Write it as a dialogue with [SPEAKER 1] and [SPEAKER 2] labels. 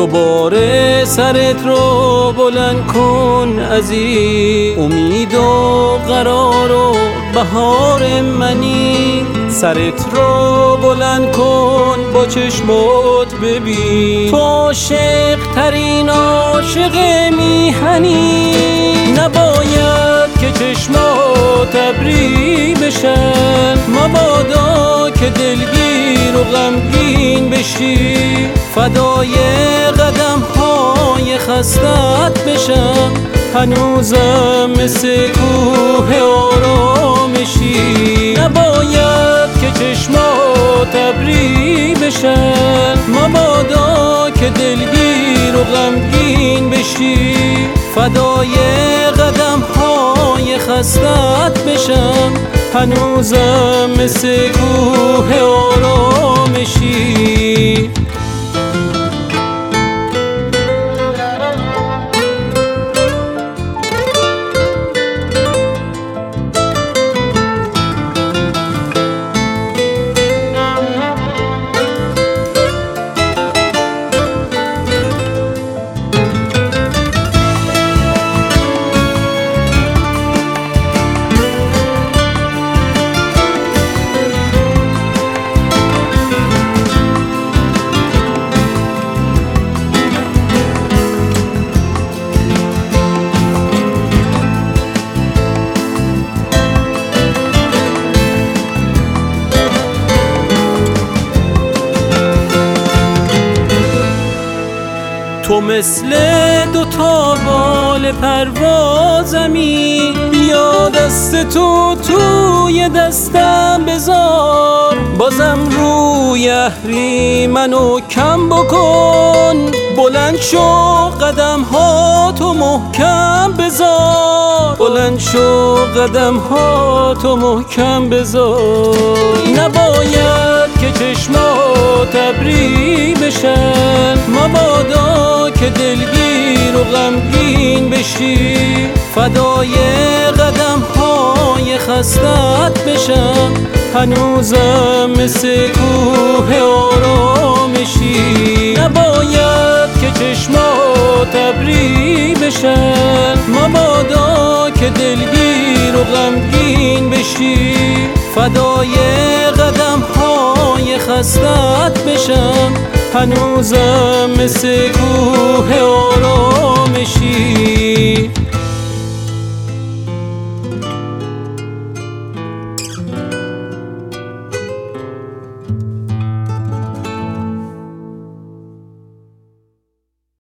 [SPEAKER 1] دوباره سرت رو بلند کن عزیز، امید و قرار و بهار منی. سرت رو بلند کن با چشمات ببین، تو عاشق ترین عاشق میهنی. نباید که چشمات ابری بشن، مبادا که دلگیر و غمگین بشی. فدای قدم های خستت بشم، هنوزم مثل کوه آرامشی. نباید که چشمات ابری بشن، مبادا که دلگیر و غمگین بشی. فدای قدم های خستت بشم، هنوزم مثل کوه آرامشی. تو مثل دوتا بال پروازمی، بیا دست تو توی دستم بذار. بازم روی اهریمنو کم بکن، بلند شو قدم ها تو محکم بذار. بلند شو قدم ها تو محکم بذار. نباید که چشمات ابری بشن، مبادا که دلگیر و غمگین بشی. فدای قدم های خستت بشم، هنوزم مثل کوه آرامشی. نباید که چشمات ابری بشن، مبادا که دلگیر و غمگین بشی. فدای قدم های خستت بشم، هنوزم مثل کوه آرامشی.